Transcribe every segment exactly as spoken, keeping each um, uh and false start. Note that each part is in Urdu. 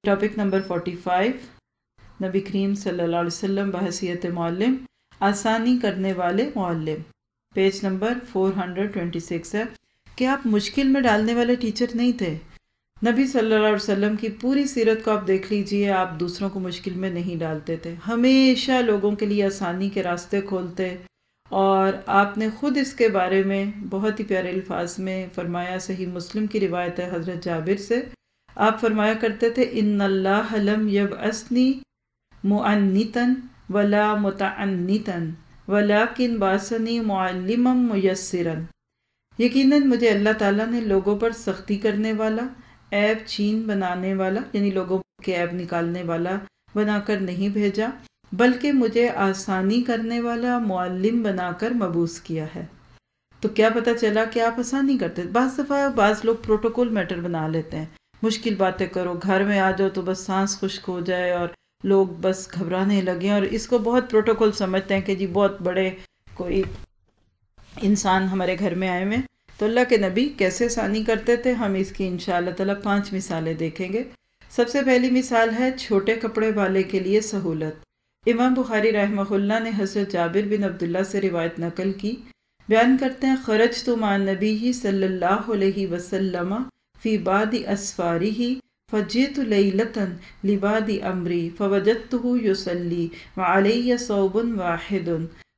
ٹاپک نمبر فورٹی فائیو، نبی کریم صلی اللہ علیہ وسلم بحیثیت معلم، آسانی کرنے والے معلم، page number four hundred twenty six ہے کہ آپ مشکل میں ڈالنے والے ٹیچر نہیں تھے۔ نبی صلی اللہ علیہ وسلم کی پوری سیرت کو آپ دیکھ لیجئے، آپ دوسروں کو مشکل میں نہیں ڈالتے تھے، ہمیشہ لوگوں کے لیے آسانی کے راستے کھولتے، اور آپ نے خود اس کے بارے میں بہت ہی پیارے الفاظ میں فرمایا۔ صحیح مسلم کی روایت ہے حضرت جابر سے، آپ فرمایا کرتے تھے ان اللہ لم یبعثنی معنتا ولا متعنتا ولکن بعثنی معلما میسرا، یقیناً مجھے اللہ تعالیٰ نے لوگوں پر سختی کرنے والا، عیب چین بنانے والا یعنی لوگوں کے عیب نکالنے والا بنا کر نہیں بھیجا، بلکہ مجھے آسانی کرنے والا معلم بنا کر مبعوث کیا ہے۔ تو کیا پتہ چلا کہ آپ آسانی کرتے ہیں۔ بعض دفعہ بعض لوگ پروٹوکول میٹر بنا لیتے ہیں، مشکل باتیں کرو، گھر میں آ جاؤ تو بس سانس خشک ہو جائے اور لوگ بس گھبرانے لگیں، اور اس کو بہت پروٹوکول سمجھتے ہیں کہ جی بہت بڑے کوئی انسان ہمارے گھر میں آئے ہوئے۔ تو اللہ کے نبی کیسے آسانی کرتے تھے، ہم اس کی انشاءاللہ تعالیٰ پانچ مثالیں دیکھیں گے۔ سب سے پہلی مثال ہے چھوٹے کپڑے والے کے لیے سہولت۔ امام بخاری رحمہ اللہ نے حضرت جابر بن عبداللہ سے روایت نقل کی، بیان کرتے ہیں خرجت مع النبی صلی اللہ علیہ وسلم فی بعض اسفارہ فجئت لیلۃ لبعض امری فوجدتہ یصلی وعلیہ ثوب واحد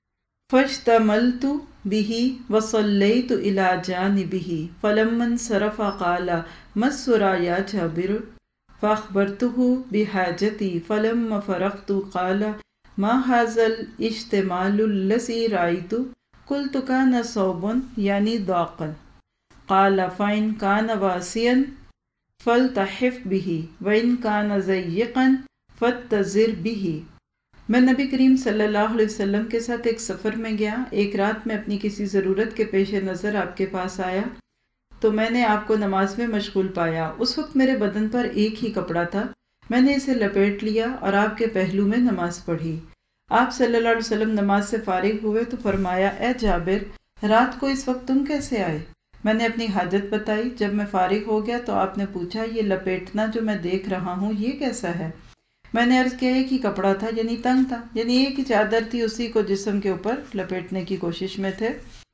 فاشتملت به وصلیت الی جانبہ فلما انصرف قال ما السری یا جابر فاخبرته بحاجتی فلما فرغت قال ما هذا الاشتمال الذی رأیت قلت كان ثوب یعنی ضاقا قال فإن كان واسعا فالتحف به وإن كان ضيقا فاتزر به۔ میں نبی کریم صلی اللہ علیہ وسلم کے ساتھ ایک سفر میں گیا، ایک رات میں اپنی کسی ضرورت کے پیش نظر آپ کے پاس آیا تو میں نے آپ کو نماز میں مشغول پایا۔ اس وقت میرے بدن پر ایک ہی کپڑا تھا، میں نے اسے لپیٹ لیا اور آپ کے پہلو میں نماز پڑھی۔ آپ صلی اللہ علیہ وسلم نماز سے فارغ ہوئے تو فرمایا اے جابر، رات کو اس وقت تم کیسے آئے؟ میں نے اپنی حاجت بتائی۔ جب میں فارغ ہو گیا تو آپ نے پوچھا یہ لپیٹنا جو میں دیکھ رہا ہوں یہ کیسا ہے؟ میں نے عرض کیا ایک ہی کپڑا تھا، یعنی تنگ تھا، یعنی ایک ہی چادر تھی، اسی کو جسم کے اوپر لپیٹنے کی کوشش میں تھے۔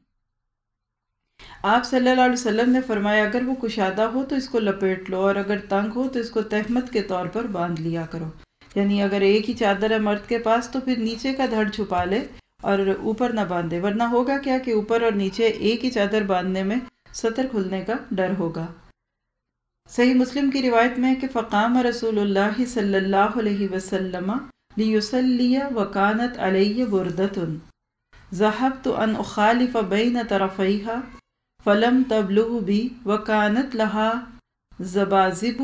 آپ صلی اللہ علیہ وسلم نے فرمایا اگر وہ کشادہ ہو تو اس کو لپیٹ لو، اور اگر تنگ ہو تو اس کو تہمت کے طور پر باندھ لیا کرو، یعنی اگر ایک ہی چادر ہے مرد کے پاس تو پھر نیچے کا دھڑ چھپا لے اور اوپر نہ باندھے، ورنہ ہوگا کیا کہ اوپر اور نیچے ایک ہی چادر باندھنے میں سطر کھلنے کا ڈر ہوگا۔ صحیح مسلم کی روایت میں ہے کہ فقام رسول اللہ صلی اللہ علیہ وسلم لیصلی وکانت علیہ بردۃ ذهبت ان اخالف بین طرفیہا فلم تبلغ بی وکانت لها زبازب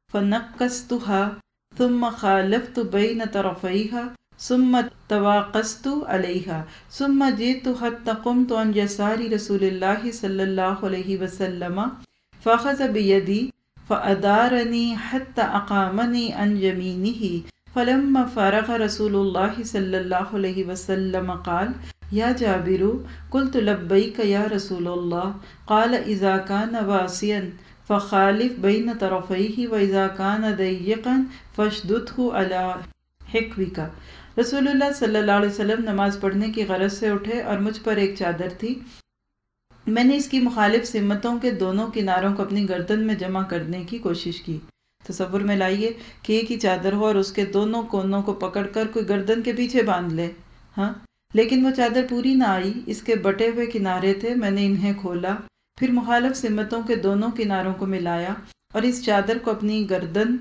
فنقصتها ثم خالفت بین طرفیہا ثم تواقست علیہا ثم جئت حتی قمت عن یسار رسول اللہ صلی اللہ علیہ وسلم فاخذ بیدی فأدارنی حتی اقامنی عن یمینہ فلما فرغ رسول اللہ صلی اللہ علیہ وسلم قال یا جابر قلت لبیک یا رسول اللہ قال اذا كان واسعا فخالف بین طرفیہ واذا كان ضیقا فاشددہ علی حکوک۔ رسول اللہ صلی اللہ علیہ وسلم نماز پڑھنے کی غرض سے اٹھے اور مجھ پر ایک چادر تھی، میں نے اس کی مخالف سمتوں کے دونوں کناروں کو اپنی گردن میں جمع کرنے کی کوشش کی۔ تصور میں لائیے کہ ایک ہی چادر ہو اور اس کے دونوں کونوں کو پکڑ کر کوئی گردن کے پیچھے باندھ لے، ہاں، لیکن وہ چادر پوری نہ آئی، اس کے بٹے ہوئے کنارے تھے، میں نے انہیں کھولا، پھر مخالف سمتوں کے دونوں کناروں کو ملایا اور اس چادر کو اپنی گردن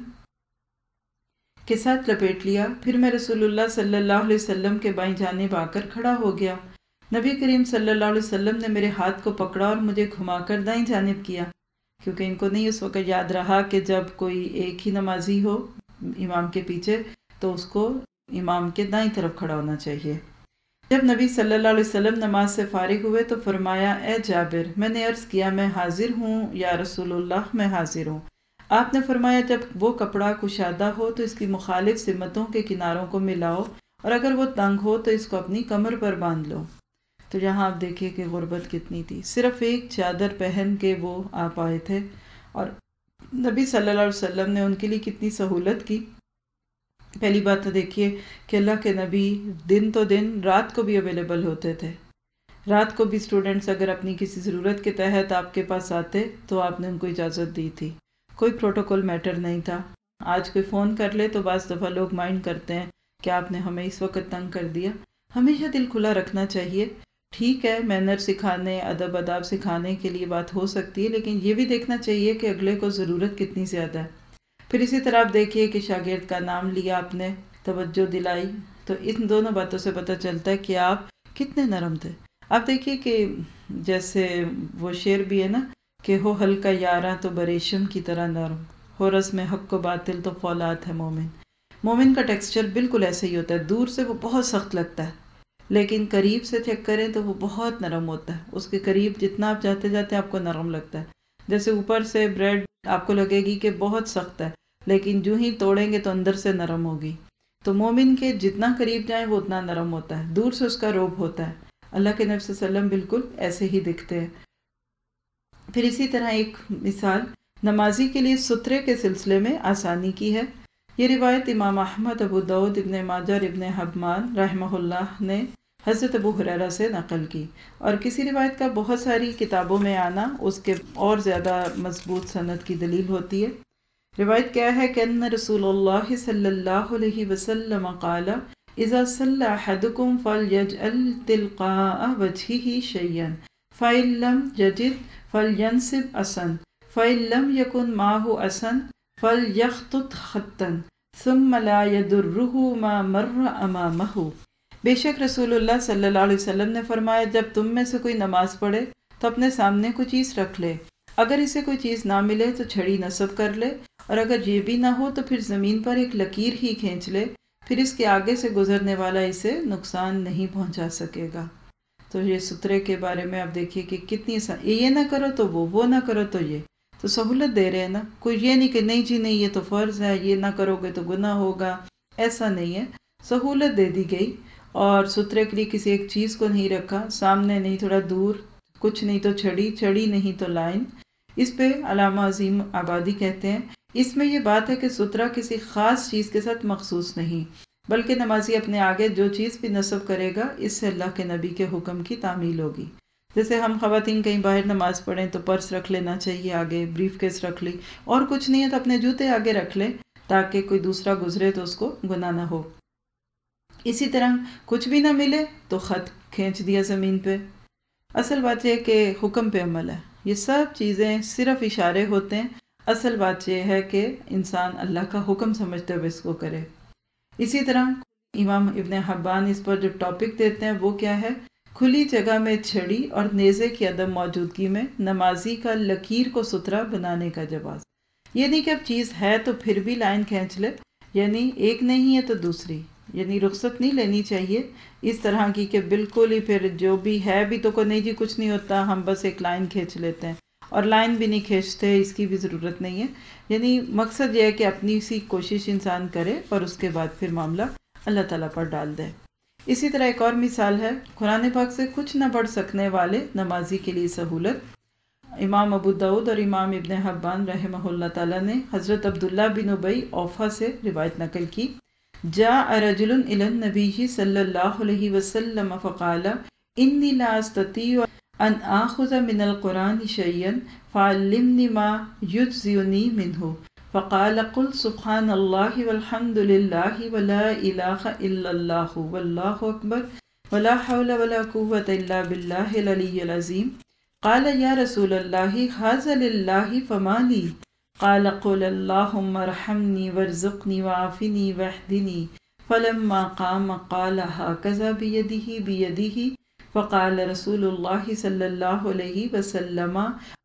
کے ساتھ لپیٹ لیا، پھر میں رسول اللہ صلی اللہ علیہ وسلم کے بائیں جانب آ کر کھڑا ہو گیا۔ نبی کریم صلی اللہ علیہ وسلم نے میرے ہاتھ کو پکڑا اور مجھے گھما کر دائیں جانب کیا، کیونکہ ان کو نہیں اس وقت یاد رہا کہ جب کوئی ایک ہی نمازی ہو امام کے پیچھے تو اس کو امام کے دائیں طرف کھڑا ہونا چاہیے۔ جب نبی صلی اللہ علیہ وسلم نماز سے فارغ ہوئے تو فرمایا اے جابر، میں نے عرض کیا میں حاضر ہوں یا رسول اللہ، میں حاضر ہوں۔ آپ نے فرمایا جب وہ کپڑا کشادہ ہو تو اس کی مخالف سمتوں کے کناروں کو ملاؤ، اور اگر وہ تنگ ہو تو اس کو اپنی کمر پر باندھ لو۔ تو یہاں آپ دیکھیں کہ غربت کتنی تھی، صرف ایک چادر پہن کے وہ آپ آئے تھے اور نبی صلی اللہ علیہ وسلم نے ان کے لیے کتنی سہولت کی. پہلی بات تو دیکھیے کہ اللہ کے نبی دن تو دن رات کو بھی اویلیبل ہوتے تھے. رات کو بھی اسٹوڈنٹس اگر اپنی کسی ضرورت کے تحت آپ کے پاس آتے تو آپ نے ان کو اجازت دی تھی. کوئی پروٹوکول میٹر نہیں تھا. آج کوئی فون کر لے تو بعض دفعہ لوگ مائنڈ کرتے ہیں کہ آپ نے ہمیں اس وقت تنگ کر دیا. ہمیشہ دل کھلا رکھنا چاہیے. ٹھیک ہے مینر سکھانے ادب اداب سکھانے کے لیے بات ہو سکتی ہے، لیکن یہ بھی دیکھنا چاہیے کہ اگلے کو ضرورت کتنی زیادہ ہے. پھر اسی طرح آپ دیکھیے کہ شاگرد کا نام لیا آپ نے، توجہ دلائی، تو ان دونوں باتوں سے پتہ چلتا ہے کہ آپ کتنے نرم تھے. آپ دیکھیے کہ جیسے وہ شعر بھی ہے نا کہ ہو ہلکا یاراں تو بریشم کی طرح نرم، ہو رسم حق و باطل تو فولاد ہے مومن. مومن کا ٹیکسچر بالکل ایسے ہی ہوتا ہے. دور سے وہ بہت سخت لگتا ہے، لیکن قریب سے چیک کریں تو وہ بہت نرم ہوتا ہے. اس کے قریب جتنا آپ جاتے جاتے آپ کو نرم لگتا ہے. جیسے اوپر سے بریڈ آپ کو لگے گی کہ بہت سخت ہے، لیکن جو ہی توڑیں گے تو اندر سے نرم ہوگی. تو مومن کے جتنا قریب جائیں وہ اتنا نرم ہوتا ہے، دور سے اس کا روب ہوتا ہے. اللہ کے نبی صلی اللہ علیہ وسلم بالکل ایسے ہی دکھتے ہیں. پھر اسی طرح ایک مثال نمازی کے لیے سترے کے سلسلے میں آسانی کی ہے. یہ روایت امام احمد، ابو داؤد، ابن ماجہ اور ابن حبان رحمہ اللہ نے حضرت ابو ہریرہ سے نقل کی. اور کسی روایت کا بہت ساری کتابوں میں آنا اس کے اور زیادہ مضبوط سند کی دلیل ہوتی ہے. روایت کیا ہے کہ ان رسول اللہ صلی اللہ علیہ وسلم قال اذا صلى احدكم فليجعل تلقاء وجهه شيئا فإن لم يجد فلينصب عصا فإن لم يكن معه عصا فليخطط خطا ثم لا يضره ما مر أمامه. بے شک رسول اللہ صلی اللہ علیہ وسلم نے فرمایا جب تم میں سے کوئی نماز پڑھے تو اپنے سامنے کوئی چیز رکھ لے. اگر اسے کوئی چیز نہ ملے تو چھڑی نصب کر لے، اور اگر یہ بھی نہ ہو تو پھر زمین پر ایک لکیر ہی کھینچ لے، پھر اس کے آگے سے گزرنے والا اسے نقصان نہیں پہنچا سکے گا. تو یہ سترے کے بارے میں آپ دیکھیے کہ کتنی سا یہ نہ کرو تو وہ وہ نہ کرو تو یہ تو سہولت دے رہے ہیں نا. کوئی یہ نہیں کہ نہیں جی نہیں یہ تو فرض ہے، یہ نہ کرو گے تو گناہ ہوگا، ایسا نہیں ہے. سہولت دے دی گئی. اور سترے کے لیے کسی ایک چیز کو نہیں رکھا، سامنے نہیں تھوڑا دور، کچھ نہیں تو چھڑی، چھڑی نہیں تو لائن. اس پہ علامہ عظیم آبادی کہتے ہیں اس میں یہ بات ہے کہ سترہ کسی خاص چیز کے ساتھ مخصوص نہیں، بلکہ نمازی اپنے آگے جو چیز بھی نصب کرے گا اس سے اللہ کے نبی کے حکم کی تعمیل ہوگی. جیسے ہم خواتین کہیں باہر نماز پڑھیں تو پرس رکھ لینا چاہیے آگے، بریف کیس رکھ لی، اور کچھ نہیں ہے تو اپنے جوتے آگے رکھ لیں تاکہ کوئی دوسرا گزرے تو اس کو گناہ نہ ہو. اسی طرح کچھ بھی نہ ملے تو خط کھینچ دیا زمین پہ. اصل بات یہ کہ حکم پہ عمل ہے. یہ سب چیزیں صرف اشارے ہوتے ہیں. اصل بات یہ ہے کہ انسان اللہ کا حکم سمجھتے ہوئے اس کو کرے. اسی طرح امام ابن حبان اس پر جو ٹاپک دیتے ہیں وہ کیا ہے، کھلی جگہ میں چھڑی اور نیزے کی عدم موجودگی میں نمازی کا لکیر کو سترا بنانے کا جواز. یہ نہیں کہ اب چیز ہے تو پھر بھی لائن کھینچ لے، یعنی ایک نہیں ہے تو دوسری، یعنی رخصت نہیں لینی چاہیے اس طرح کی کہ بالکل ہی پھر جو بھی ہے بھی تو کو نہیں جی کچھ نہیں ہوتا، ہم بس ایک لائن کھینچ لیتے ہیں، اور لائن بھی نہیں کھینچتے، اس کی بھی ضرورت نہیں ہے. یعنی مقصد یہ ہے کہ اپنی سی کوشش انسان کرے اور اس کے بعد پھر معاملہ اللہ تعالیٰ پر ڈال دے. اسی طرح ایک اور مثال ہے قرآن پاک سے کچھ نہ پڑھ سکنے والے نمازی کے لیے سہولت. امام ابو داؤد اور امام ابن حبان رحمہ اللہ تعالیٰ نے حضرت عبداللہ بن ابی اوفا سے روایت نقل کی، جاء رجل الى النبی صلی اللہ علیہ وسلم فقال انی لا استطیع ان آخذ من القرآن شیئا فعلمنی ما یجزئنی منہ فقال قل سبحان اللہ والحمد للہ ولا الہ الا اللہ واللہ اکبر ولا حول ولا قوة الا باللہ العلی العظیم. قال یا رسول اللہ ھذا للہ فما لی؟ قال قل اللہم ارحمنی وارزقنی وعافنی واہدنی. فلما قام قال هكذا بيده بيده فقال رسول الله صلی اللہ علیہ وسلم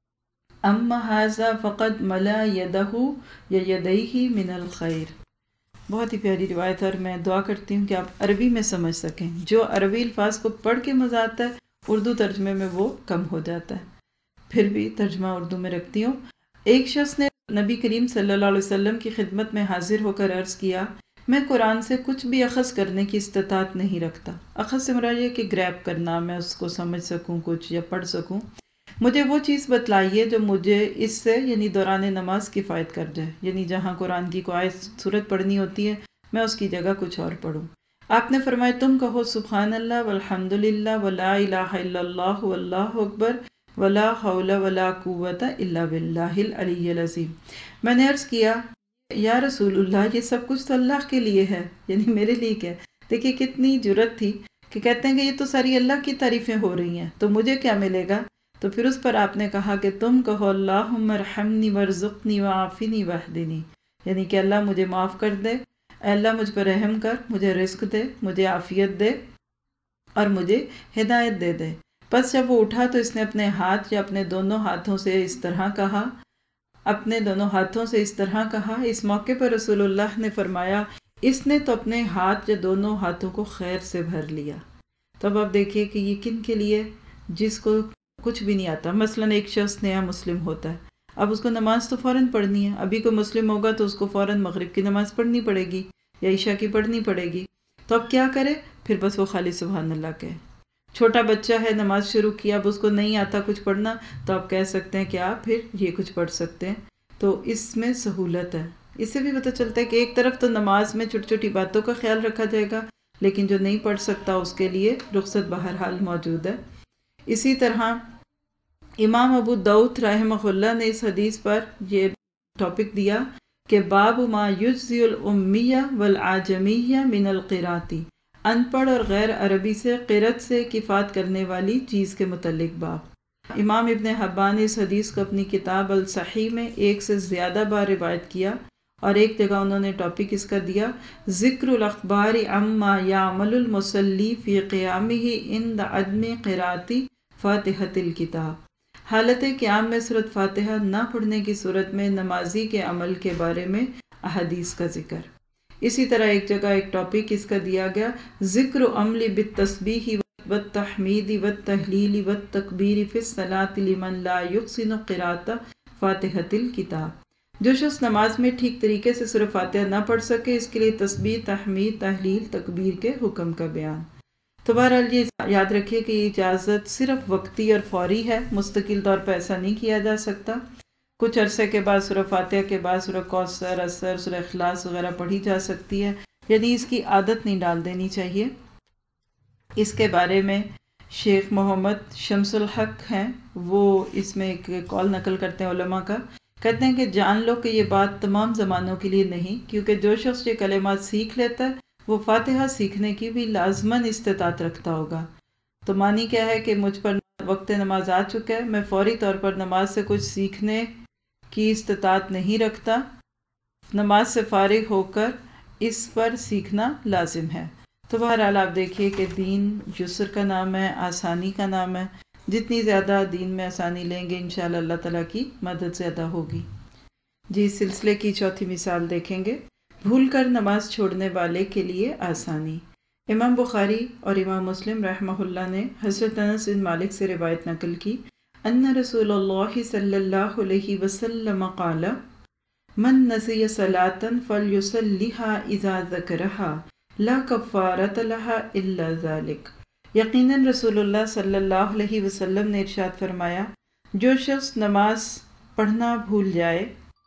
اما هذا فقد ملا يده يديه من الخير. بہت ہی پیاری روایت ہے اور میں دعا کرتی ہوں کہ آپ عربی میں سمجھ سکیں. جو عربی الفاظ کو پڑھ کے مزہ آتا ہے اردو ترجمے میں وہ کم ہو جاتا ہے. پھر بھی ترجمہ اردو میں رکھتی ہوں. ایک شخص نے نبی کریم صلی اللہ علیہ وسلم کی خدمت میں حاضر ہو کر عرض کیا، میں قرآن سے کچھ بھی اخذ کرنے کی استطاعت نہیں رکھتا. اخذ سے مراد یہ کہ گریب کرنا، میں اس کو سمجھ سکوں کچھ یا پڑھ سکوں. مجھے وہ چیز بتلائیے جو مجھے اس سے یعنی دوران نماز کفایت کر جائے، یعنی جہاں قرآن کی کوئی آیت سورت پڑھنی ہوتی ہے میں اس کی جگہ کچھ اور پڑھوں۔ آپ نے فرمایا تم کہو سبحان اللہ والحمد للہ ولا الہ الا اللہ واللہ اکبر ولا حول ولا قوت الا باللہ العلی العظیم۔ میں نے عرض کیا یا رسول اللہ یہ سب کچھ تو اللہ کے لیے ہے، یعنی میرے لیے کیا؟ دیکھیے کتنی جرت تھی کہ کہتے ہیں کہ یہ تو ساری اللہ کی تعریفیں ہو رہی ہیں تو مجھے کیا ملے گا؟ تو پھر اس پر آپ نے کہا کہ تم کہو اللہم ارحمنی وارزقنی وعافنی واہدنی، یعنی کہ اللہ مجھے معاف کر دے، اے اللہ مجھ پر رحم کر، مجھے رزق دے، مجھے عافیت دے اور مجھے ہدایت دے دے۔ پس جب وہ اٹھا تو اس نے اپنے ہاتھ یا اپنے دونوں ہاتھوں سے اس طرح کہا اپنے دونوں ہاتھوں سے اس طرح کہا اس موقع پر رسول اللہ نے فرمایا اس نے تو اپنے ہاتھ یا دونوں ہاتھوں کو خیر سے بھر لیا۔ تو اب آپ دیکھیے کہ یہ کن کے لیے؟ جس کو کچھ بھی نہیں آتا، مثلا ایک شخص نیا مسلم ہوتا ہے، اب اس کو نماز تو فوراً پڑھنی ہے، ابھی کوئی مسلم ہوگا تو اس کو فوراً مغرب کی نماز پڑھنی پڑے گی یا عشاء کی پڑھنی پڑے گی، تو اب کیا کرے؟ پھر بس وہ خالی سبحان اللہ کہے۔ چھوٹا بچہ ہے نماز شروع کیا، اب اس کو نہیں آتا کچھ پڑھنا تو آپ کہہ سکتے ہیں کہ آپ پھر یہ کچھ پڑھ سکتے ہیں، تو اس میں سہولت ہے۔ اس سے بھی پتہ چلتا ہے کہ ایک طرف تو نماز میں چھوٹی چھوٹی باتوں کا خیال رکھا جائے گا، لیکن جو نہیں پڑھ سکتا اس کے لیے رخصت بہرحال موجود ہے۔ اسی طرح امام ابو داؤد رحمہ اللہ نے اس حدیث پر یہ ٹاپک دیا کہ باب ما یجزی الامیہ والعجمیہ من القراتی، ان پڑھ اور غیر عربی سے قرات سے کفایت کرنے والی چیز کے متعلق باب۔ امام ابن حبان نے اس حدیث کو اپنی کتاب الصحیح میں ایک سے زیادہ بار روایت کیا، اور ایک جگہ انہوں نے ٹاپک اس کا دیا ذکر الاخبار عما یعمل المصلی فی قیامہ عند عدم قراءۃ فاتحۃ الکتاب، حالت قیام میں سورۃ فاتحہ نہ پڑھنے کی صورت میں نمازی کے عمل کے بارے میں احادیث کا ذکر۔ اسی طرح ایک جگہ ایک ٹاپک اس کا دیا گیا ذکر عمل بالتسبیح والتحمید والتہلیل والتکبیر فی الصلاۃ لمن لا یحسن قراءۃ فاتحۃ الکتاب، جو شخص نماز میں ٹھیک طریقے سے سورہ فاتحہ نہ پڑھ سکے اس کے لیے تسبیح، تحمید، تہلیل، تکبیر کے حکم کا بیان۔ تو بہرحال یہ یاد رکھیے کہ یہ اجازت صرف وقتی اور فوری ہے، مستقل طور پر ایسا نہیں کیا جا سکتا۔ کچھ عرصے کے بعد سورہ فاتحہ کے بعد سورہ کوثر، اثر، سورہ اخلاص وغیرہ پڑھی جا سکتی ہے، یعنی اس کی عادت نہیں ڈال دینی چاہیے۔ اس کے بارے میں شیخ محمد شمس الحق ہیں، وہ اس میں ایک قول نقل کرتے ہیں علماء کا، کہتے ہیں کہ جان لو کہ یہ بات تمام زمانوں کے لیے نہیں، کیونکہ جو شخص یہ کلمات سیکھ لیتا ہے وہ فاتحہ سیکھنے کی بھی لازماً استطاعت رکھتا ہوگا۔ تو معنی کیا ہے کہ مجھ پر وقت نماز آ چکا ہے، میں فوری طور پر نماز سے کچھ سیکھنے کی استطاعت نہیں رکھتا، نماز سے فارغ ہو کر اس پر سیکھنا لازم ہے۔ تو بہرحال آپ دیکھیے کہ دین یسر کا نام ہے، آسانی کا نام ہے، جتنی زیادہ دین میں آسانی لیں گے انشاءاللہ اللہ تعالیٰ کی مدد زیادہ ہوگی۔ جی اس سلسلے کی چوتھی مثال دیکھیں گے، بھول کر نماز چھوڑنے والے کے لیے آسانی۔ امام بخاری اور امام مسلم رحمہ اللہ نے حضرت انس بن مالک سے روایت نقل کی ان رسول اللہ صلی اللہ علیہ وسلم قال من نسی صلاة فلیصلیها اذا ذکرها لا کفارۃ لها الا ذلک، یقیناً رسول اللہ صلی اللہ علیہ وسلم نے ارشاد فرمایا جو شخص نماز پڑھنا بھول جائے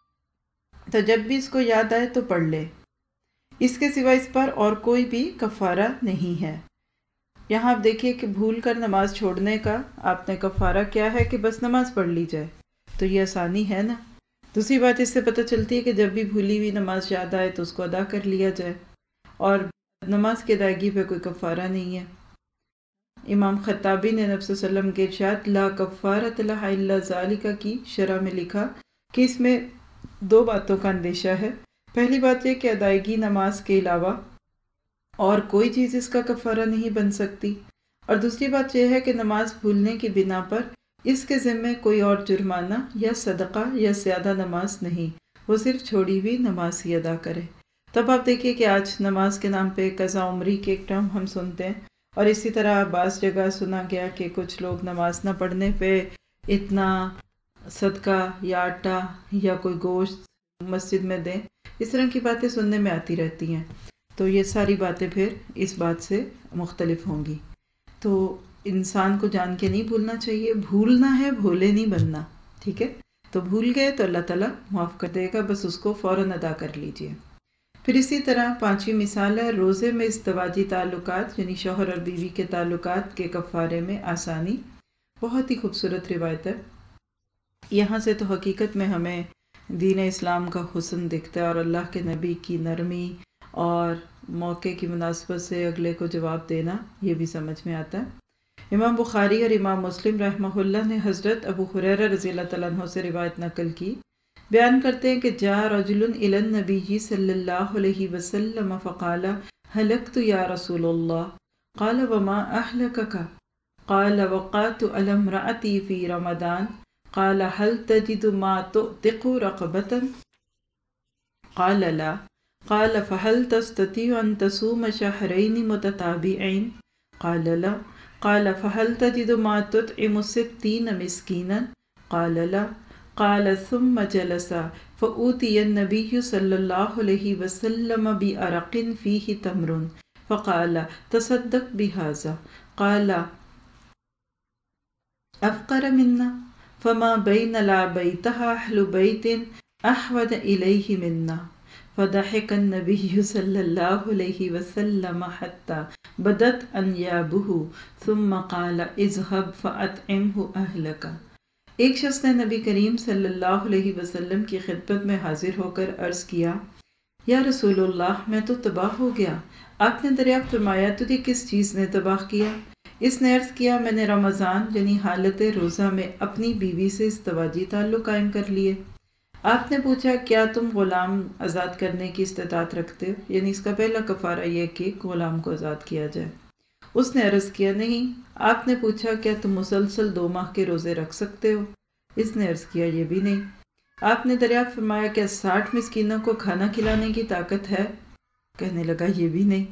تو جب بھی اس کو یاد آئے تو پڑھ لے، اس کے سوا اس پر اور کوئی بھی کفارہ نہیں ہے۔ یہاں آپ دیکھیے کہ بھول کر نماز چھوڑنے کا آپ نے کفارہ کیا ہے کہ بس نماز پڑھ لی جائے، تو یہ آسانی ہے نا۔ دوسری بات اس سے پتہ چلتی ہے کہ جب بھی بھولی ہوئی نماز یاد آئے تو اس کو ادا کر لیا جائے، اور نماز کی ادائیگی پہ کوئی کفارہ نہیں ہے۔ امام خطابی نے نبی صلی اللہ علیہ وسلم کے ارشاد لا کفارۃ لہا الا ذالک کی شرح میں لکھا کہ اس میں دو باتوں کا اندیشہ ہے۔ پہلی بات یہ کہ ادائیگی نماز کے علاوہ اور کوئی چیز اس کا کفارہ نہیں بن سکتی، اور دوسری بات یہ ہے کہ نماز بھولنے کی بنا پر اس کے ذمے کوئی اور جرمانہ یا صدقہ یا زیادہ نماز نہیں، وہ صرف چھوڑی ہوئی نماز ہی ادا کرے۔ تب آپ دیکھیے کہ آج نماز کے نام پہ قضا عمری کے ایک ٹرم ہم سنتے ہیں، اور اسی طرح بعض جگہ سنا گیا کہ کچھ لوگ نماز نہ پڑھنے پہ اتنا صدقہ یا آٹا یا کوئی گوشت مسجد میں دیں، اس طرح کی باتیں سننے میں آتی رہتی ہیں، تو یہ ساری باتیں پھر اس بات سے مختلف ہوں گی۔ تو انسان کو جان کے نہیں بھولنا چاہیے، بھولنا ہے، بھولے نہیں بننا، ٹھیک ہے؟ تو بھول گئے تو اللہ تعالیٰ معاف کر دے گا، بس اس کو فوراً ادا کر لیجئے۔ پھر اسی طرح پانچویں مثال ہے روزے میں ازدواجی تعلقات یعنی شوہر اور بیوی کے تعلقات کے کفارے میں آسانی۔ بہت ہی خوبصورت روایت ہے۔ یہاں سے تو حقیقت میں ہمیں دین اسلام کا حسن دکھتا ہے اور اللہ کے نبی کی نرمی اور موقع کی مناسبت سے اگلے کو جواب دینا یہ بھی سمجھ میں آتا ہے۔ امام بخاری اور امام مسلم رحمہ اللہ نے حضرت ابو ہریرہ رضی اللہ تعالیٰ عنہ سے روایت نقل کی، بیان کرتے ہیں کہ جاء رجل الی النبی صلی اللہ علیہ وسلم فقال ہلکت یا رسول اللہ، قال وما اہلکک؟ قال وقعت علی امرأتی فی رمضان، قال هل تجد ما تعتق رقبة؟ قال لا، قال فهل تستطيع أن تصوم شهرين متتابعين؟ قال لا، قال فهل تجد ما تطعم ستين مسكينا؟ قال لا، قال ثم جلس فأوتي النبي صلى الله عليه وسلم بأرق فيه تمر فقال تصدق بهذا، قال أفقر منا؟ فما بين لابيتها أهل بيت أحوج إليه منا، فضحك النبي صلى الله عليه وسلم حتى بدت أنيابه ثم قال اذهب فأطعمه أهلك۔ ایک شخص نے نبی کریم صلی اللہ علیہ وسلم کی خدمت میں حاضر ہو کر عرض کیا، یا رسول اللہ میں تو تباہ ہو گیا۔ آپ نے دریافت فرمایا تجھے کس چیز نے تباہ کیا؟ اس نے عرض کیا میں نے رمضان یعنی حالت روزہ میں اپنی بیوی سے ازدواجی تعلق قائم کر لیے۔ آپ نے پوچھا کیا تم غلام آزاد کرنے کی استطاعت رکھتے ہو؟ یعنی اس کا پہلا کفارہ یہ کہ غلام کو آزاد کیا جائے۔ اس نے عرض کیا نہیں۔ آپ نے پوچھا کیا تم مسلسل دو ماہ کے روزے رکھ سکتے ہو؟ اس نے عرض کیا یہ بھی نہیں۔ آپ نے دریافت فرمایا کیا ساٹھ مسکینوں کو کھانا کھلانے کی طاقت ہے؟ کہنے لگا یہ بھی نہیں۔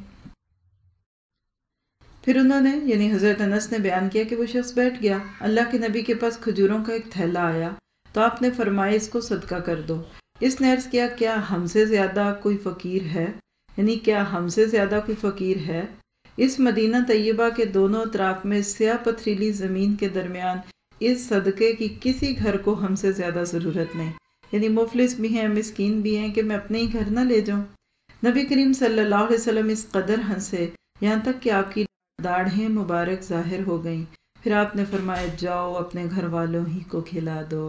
پھر انہوں نے یعنی حضرت انس نے بیان کیا کہ وہ شخص بیٹھ گیا، اللہ کے نبی کے پاس کھجوروں کا ایک تھیلا آیا تو آپ نے فرمایا اس کو صدقہ کر دو۔ اس نے عرض کیا کیا ہم سے زیادہ کوئی فقیر ہے؟ یعنی کیا ہم سے زیادہ کوئی فقیر ہے؟ اس مدینہ طیبہ کے دونوں اطراف میں سیاہ پتھریلی زمین کے درمیان اس صدقے کی کسی گھر کو ہم سے زیادہ ضرورت نہیں، یعنی مفلس بھی ہیں مسکین بھی ہیں کہ میں اپنے ہی گھر نہ لے جاؤں۔ نبی کریم صلی اللہ علیہ وسلم اس قدر ہنسے یہاں تک کہ آپ کی داڑھیں مبارک ظاہر ہو گئیں۔ پھر آپ نے فرمایا جاؤ اپنے گھر والوں ہی کو کھلا دو۔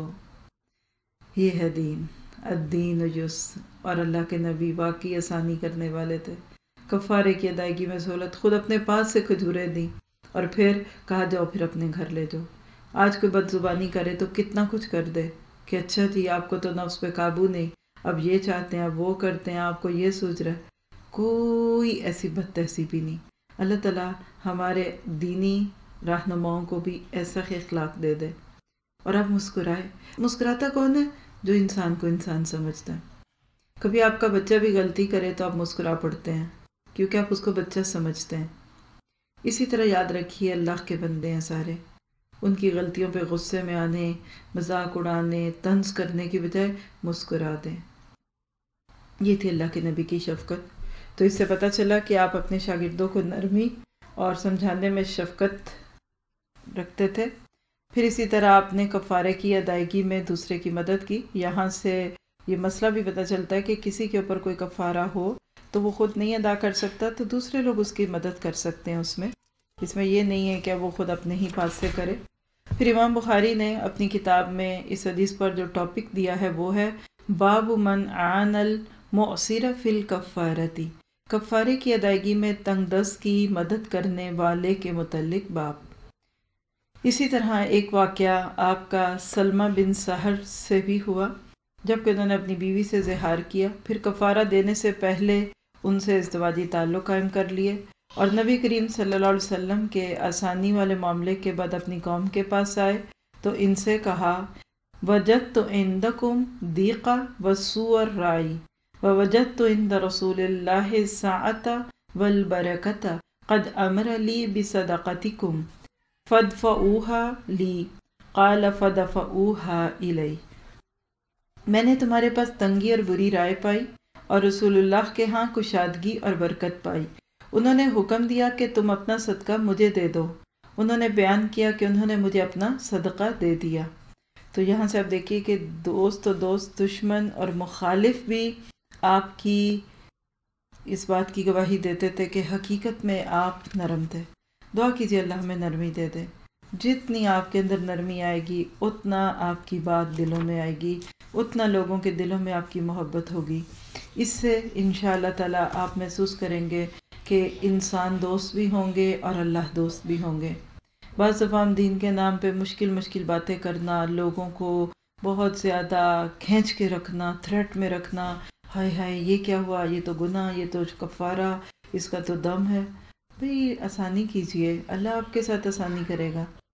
یہ ہے دین، الدین یسر، اور اللہ کے نبی واقعی آسانی کرنے والے تھے۔ کفارے کی ادائیگی میں سہولت، خود اپنے پاس سے کھجوریں دیں اور پھر کہا جاؤ پھر اپنے گھر لے جاؤ۔ آج کوئی بد زبانی کرے تو کتنا کچھ کر دے کہ اچھا جی آپ کو تو نفس پہ قابو نہیں، اب یہ چاہتے ہیں اب وہ کرتے ہیں، آپ کو یہ سوچ رہا ہے۔ کوئی ایسی بد تہذیبی نہیں۔ اللہ تعالیٰ ہمارے دینی رہنماؤں کو بھی ایسا اخلاق دے دے۔ اور آپ مسکرائے۔ مسکراتا کون ہے؟ جو انسان کو انسان سمجھتا ہے۔ کبھی آپ کا بچہ بھی غلطی کرے تو آپ مسکرا پڑتے ہیں کیونکہ آپ اس کو بچہ سمجھتے ہیں۔ اسی طرح یاد رکھیے اللہ کے بندے ہیں سارے، ان کی غلطیوں پہ غصے میں آنے، مذاق اڑانے، طنز کرنے کی بجائے مسکرا دیں۔ یہ تھی اللہ کے نبی کی شفقت۔ تو اس سے پتہ چلا کہ آپ اپنے شاگردوں کو نرمی اور سمجھانے میں شفقت رکھتے تھے۔ پھر اسی طرح آپ نے کفارے کی ادائیگی میں دوسرے کی مدد کی۔ یہاں سے یہ مسئلہ بھی پتہ چلتا ہے کہ کسی کے اوپر کوئی کفارہ ہو تو وہ خود نہیں ادا کر سکتا تو دوسرے لوگ اس کی مدد کر سکتے ہیں اس میں اس میں یہ نہیں ہے کہ وہ خود اپنے ہی پاس سے کرے۔ پھر امام بخاری نے اپنی کتاب میں اس حدیث پر جو ٹاپک دیا ہے وہ ہے باب من عان المعسر فی الکفارتی، کفارے کی ادائیگی میں تنگ دست کی مدد کرنے والے کے متعلق باب۔ اسی طرح ایک واقعہ آپ کا سلمہ بن سہر سے بھی ہوا جبکہ انہوں نے اپنی بیوی سے زہار کیا، پھر کفارہ دینے سے پہلے ان سے ازدواجی تعلق قائم کر لیے اور نبی کریم صلی اللہ علیہ وسلم کے آسانی والے معاملے کے بعد اپنی قوم کے پاس آئے تو ان سے کہا وجدت عندکم ضیقا وسوء الرعی ووجدت عند رسول اللہ السعۃ والبرکۃ قد امر لی بصدقتکم فادفعوها لی قال فدفعوها الی۔ میں نے تمہارے پاس تنگی اور بری رائے پائی اور رسول اللہ کے ہاں کشادگی اور برکت پائی۔ انہوں نے حکم دیا کہ تم اپنا صدقہ مجھے دے دو انہوں نے بیان کیا کہ انہوں نے مجھے اپنا صدقہ دے دیا۔ تو یہاں سے آپ دیکھیے کہ دوست و دوست، دشمن اور مخالف بھی آپ کی اس بات کی گواہی دیتے تھے کہ حقیقت میں آپ نرم تھے۔ دعا کیجیے اللہ ہمیں نرمی دے دے۔ جتنی آپ کے اندر نرمی آئے گی اتنا آپ کی بات دلوں میں آئے گی، اتنا لوگوں کے دلوں میں آپ کی محبت ہوگی۔ اس سے انشاءاللہ تعالی آپ محسوس کریں گے کہ انسان دوست بھی ہوں گے اور اللہ دوست بھی ہوں گے۔ بعض دفعہ ہم دین کے نام پہ مشکل مشکل باتیں کرنا، لوگوں کو بہت زیادہ کھینچ کے رکھنا، تھریٹ میں رکھنا، ہائے ہائے یہ کیا ہوا، یہ تو گناہ، یہ تو کفارہ، اس کا تو دم ہے۔ بھئی آسانی کیجئے، اللہ آپ کے ساتھ آسانی کرے گا۔